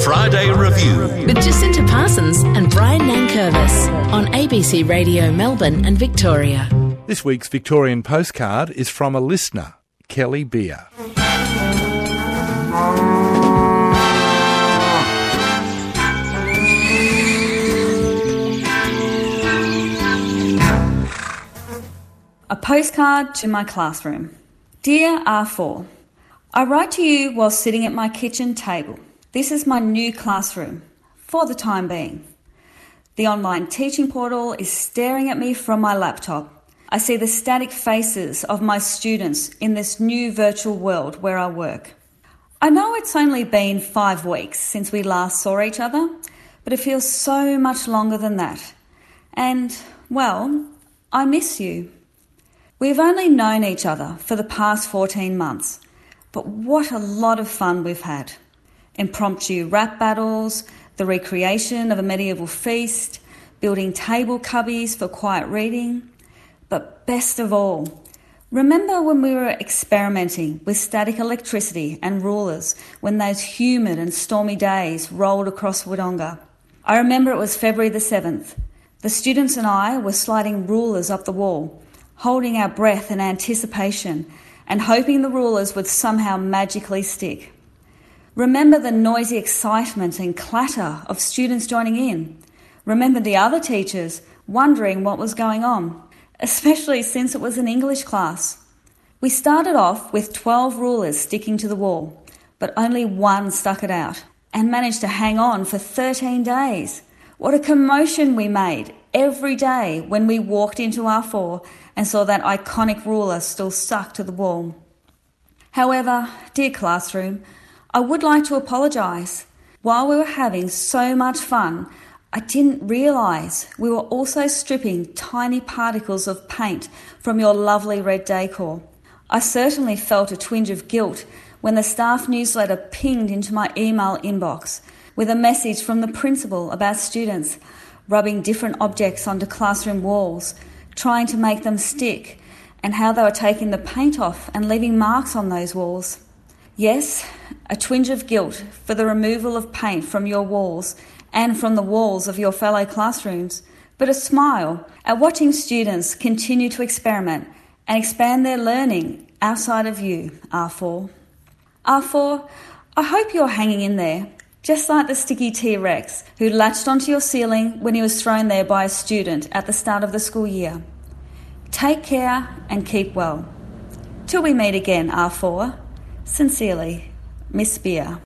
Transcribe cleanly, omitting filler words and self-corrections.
Friday Review with Jacinta Parsons and Brian Nankervis on ABC Radio Melbourne and Victoria. This week's Victorian postcard is from a listener, Kelly Beer. A postcard to my classroom. Dear R4, I write to you while sitting at my kitchen table. This is my new classroom, for the time being. The online teaching portal is staring at me from my laptop. I see the static faces of my students in this new virtual world where I work. I know it's only been 5 weeks since we last saw each other, but it feels so much longer than that. And, well, I miss you. We've only known each other for the past 14 months, but what a lot of fun we've had. Impromptu rap battles, the recreation of a medieval feast, building table cubbies for quiet reading. But best of all, remember when we were experimenting with static electricity and rulers when those humid and stormy days rolled across Wodonga? I remember it was February the 7th. The students and I were sliding rulers up the wall, holding our breath in anticipation and hoping the rulers would somehow magically stick. Remember the noisy excitement and clatter of students joining in. Remember the other teachers wondering what was going on, especially since it was an English class. We started off with 12 rulers sticking to the wall, but only one stuck it out and managed to hang on for 13 days. What a commotion we made every day when we walked into R4 and saw that iconic ruler still stuck to the wall. However, dear classroom, I would like to apologise. While we were having so much fun, I didn't realise we were also stripping tiny particles of paint from your lovely red decor. I certainly felt a twinge of guilt when the staff newsletter pinged into my email inbox with a message from the principal about students rubbing different objects onto classroom walls, trying to make them stick, and how they were taking the paint off and leaving marks on those walls. Yes, a twinge of guilt for the removal of paint from your walls and from the walls of your fellow classrooms, but a smile at watching students continue to experiment and expand their learning outside of you, R4. R4, I hope you're hanging in there, just like the sticky T-Rex who latched onto your ceiling when he was thrown there by a student at the start of the school year. Take care and keep well. Till we meet again, R4. Sincerely, Miss Beer.